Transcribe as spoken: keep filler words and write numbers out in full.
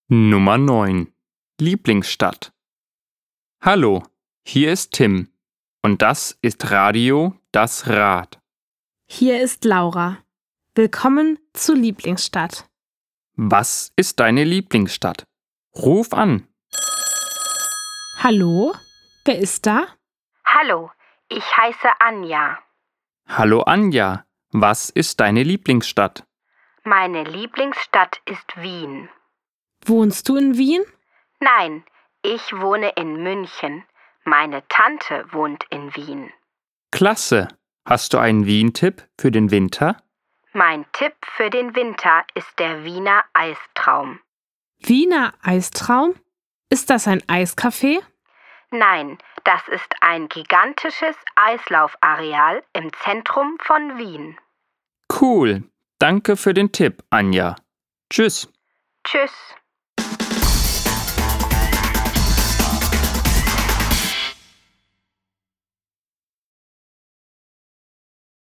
Nummer neun. Lieblingsstadt. Hallo, hier ist Tim und das ist Radio Das Rad. Hier ist Laura. Willkommen zu Lieblingsstadt. Was ist deine Lieblingsstadt? Ruf an. Hallo? Wer ist da? Hallo, ich heiße Anja. Hallo Anja, was ist deine Lieblingsstadt? Meine Lieblingsstadt ist Wien. Wohnst du in Wien? Nein, ich wohne in München. Meine Tante wohnt in Wien. Klasse. Hast du einen Wien-Tipp für den Winter? Mein Tipp für den Winter ist der Wiener Eistraum. Wiener Eistraum? Ist das ein Eiscafé? Nein, das ist ein gigantisches Eislaufareal im Zentrum von Wien. Cool. Danke für den Tipp, Anja. Tschüss. Tschüss.